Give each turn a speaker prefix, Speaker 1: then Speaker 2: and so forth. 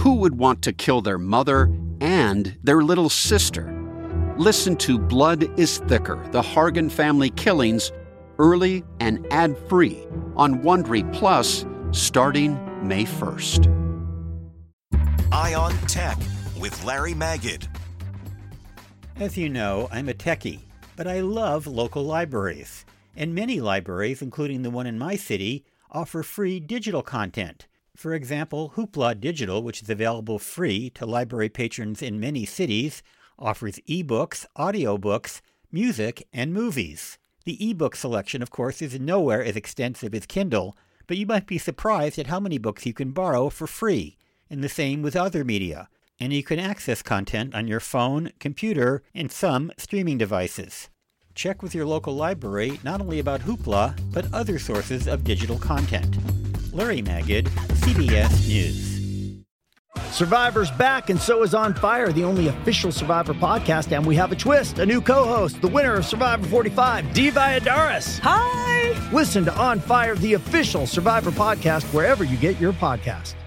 Speaker 1: who would want to kill their mother and their little sister? Listen to Blood is Thicker, The Hargan Family Killings, early and ad-free on Wondery Plus starting May 1st.
Speaker 2: Eye on Tech with Larry Magid.
Speaker 3: As you know, I'm a techie, but I love local libraries. And many libraries, including the one in my city, offer free digital content. For example, Hoopla Digital, which is available free to library patrons in many cities, offers ebooks, audiobooks, music, and movies. The ebook selection, of course, is nowhere as extensive as Kindle, but you might be surprised at how many books you can borrow for free, and the same with other media. And you can access content on your phone, computer, and some streaming devices. Check with your local library not only about Hoopla, but other sources of digital content. Larry Magid, CBS News.
Speaker 4: Survivor's back, and so is On Fire, the only official Survivor podcast, and we have a twist, a new co-host, the winner of Survivor 45, Dee Valladares.
Speaker 5: Hi!
Speaker 4: Listen to On Fire, the official Survivor podcast, wherever you get your podcast.